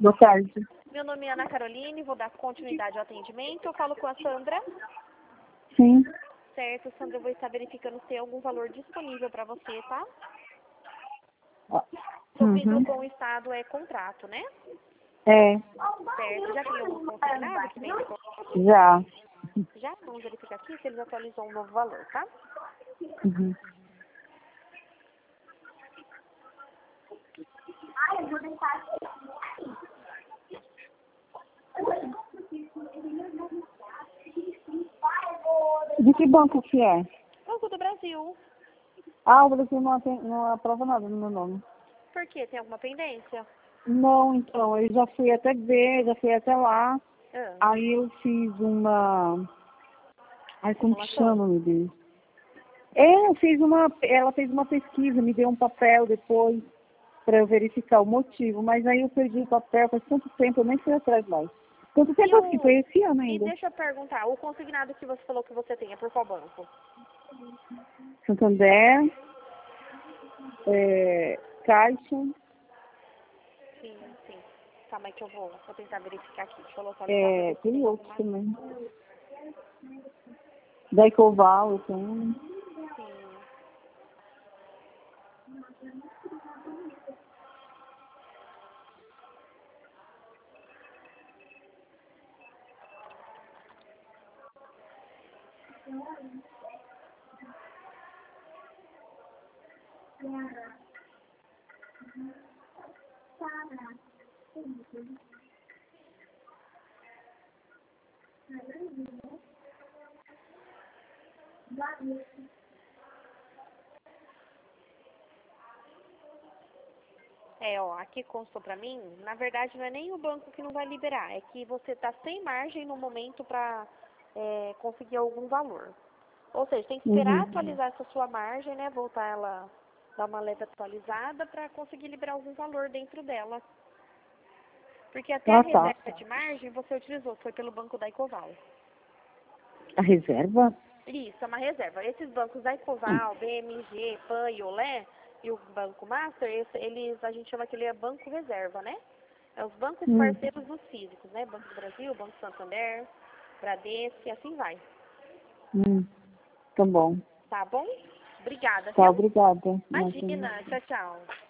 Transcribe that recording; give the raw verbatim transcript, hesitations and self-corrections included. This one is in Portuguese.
Boa tarde. Meu nome é Ana Caroline, vou dar continuidade ao atendimento. Eu falo com a Sandra. Sim. Certo, Sandra, eu vou estar verificando se tem algum valor disponível para você, tá? Seu vidro Uhum. com o Estado é contrato, né? É, Certo, já tem algum consignado que vem de... já. Já? Vamos verificar aqui se eles atualizam um novo valor, tá? Uhum. De que banco que é? Banco do Brasil. Ah, o Brasil não, tem, não aprova nada no meu nome. Por quê? Tem alguma pendência? Não, então, eu já fui até ver, já fui até lá. Ah, Aí eu fiz uma... Ai, como que simulação? chama, meu Deus? É, eu fiz uma... Ela fez uma pesquisa, me deu um papel depois para eu verificar o motivo. Mas aí eu perdi o papel faz tanto tempo, eu nem fui atrás mais. Quanto E, tempo assim? Foi o... esse ano e ainda. deixa eu perguntar, o consignado que você falou que você tem é por qual banco? Santander, é, Caixa, Sim, sim. Calma aí que eu vou, vou tentar verificar aqui. Deixa eu localizar para é, ver se tem tem outros alguma... também. Da Ecoval, eu tenho. Sim. É, ó, aqui constou pra mim, na verdade não é nem o banco que não vai liberar, é que você tá sem margem no momento pra é, conseguir algum valor. Ou seja, tem que esperar Uhum. atualizar essa sua margem, né, voltar ela, dar uma leve atualizada pra conseguir liberar algum valor dentro dela. Porque até a Ah, tá. reserva de margem você utilizou, foi pelo banco da Ecoval. A reserva? Isso, é uma reserva. Esses bancos da Hum. Ecoval, B M G, PAN e Olé e o Banco Master, esse- eles, a gente chama que ele é banco reserva, né? É os bancos Hum. parceiros dos físicos, né? Banco do Brasil, Banco Santander, Bradesco e assim vai. Hum. Tá bom. Tá bom? Obrigada, Tá, viu? obrigada. Não, tem- Imagina. Tchau, tchau.